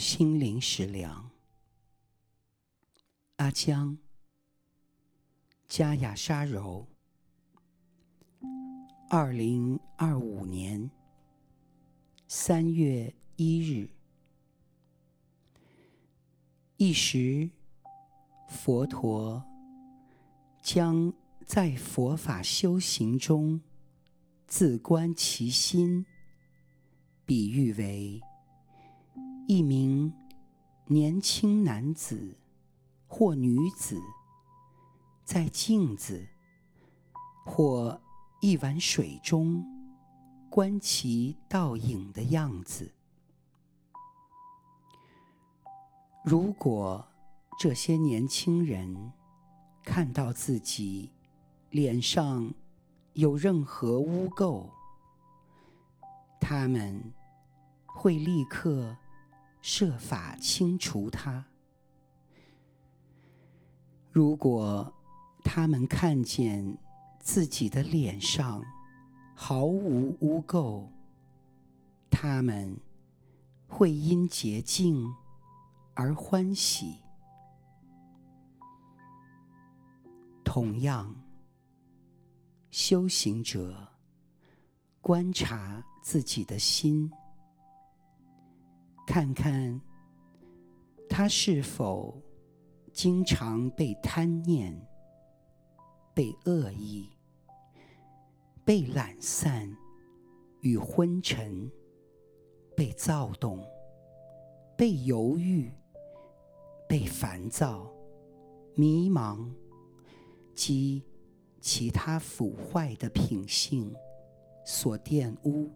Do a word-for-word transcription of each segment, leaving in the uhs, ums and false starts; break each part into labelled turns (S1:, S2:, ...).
S1: 心灵食粮。阿江，加雅沙柔，二零二五年三月一日。一时，佛陀将在佛法修行中自观其心，比喻为一名年轻男子或女子在镜子或一碗水中观其倒影的样子。如果这些年轻人看到自己脸上有任何污垢，他们会立刻设法清除它。如果他们看见自己的脸上毫无污垢，他们会因洁净而欢喜。同样，修行者观察自己的心，看看他是否经常被贪念、被恶意、被懒散与昏沉、被躁动、被犹豫、被烦躁、迷茫及其他腐坏的品性所玷污。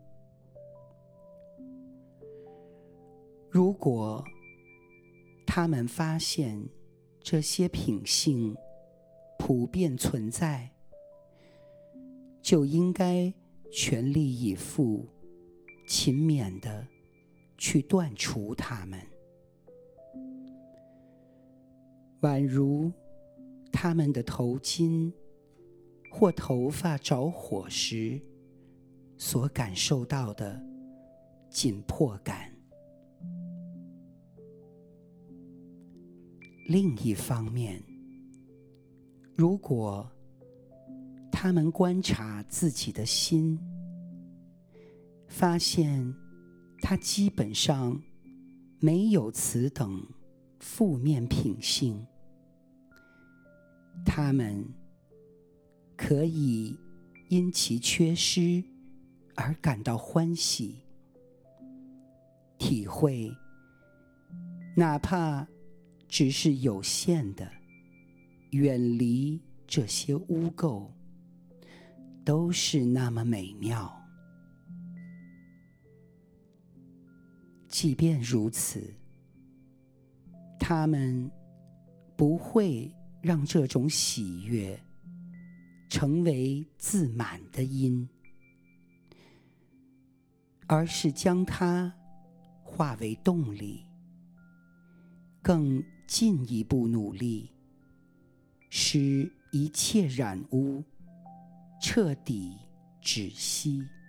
S1: 如果他们发现这些品性普遍存在，就应该全力以赴、勤勉地去断除它们。宛如他们的头巾或头发着火时所感受到的紧迫感。另一方面，如果他们观察自己的心，发现它基本上没有此等负面品性，他们可以因其缺失而感到欢喜，体会哪怕只是有限的远离这些污垢，都是那么美妙。即便如此，他们不会让这种喜悦成为自满的因，而是将它化为动力，更进一步努力，使一切染污彻底止息。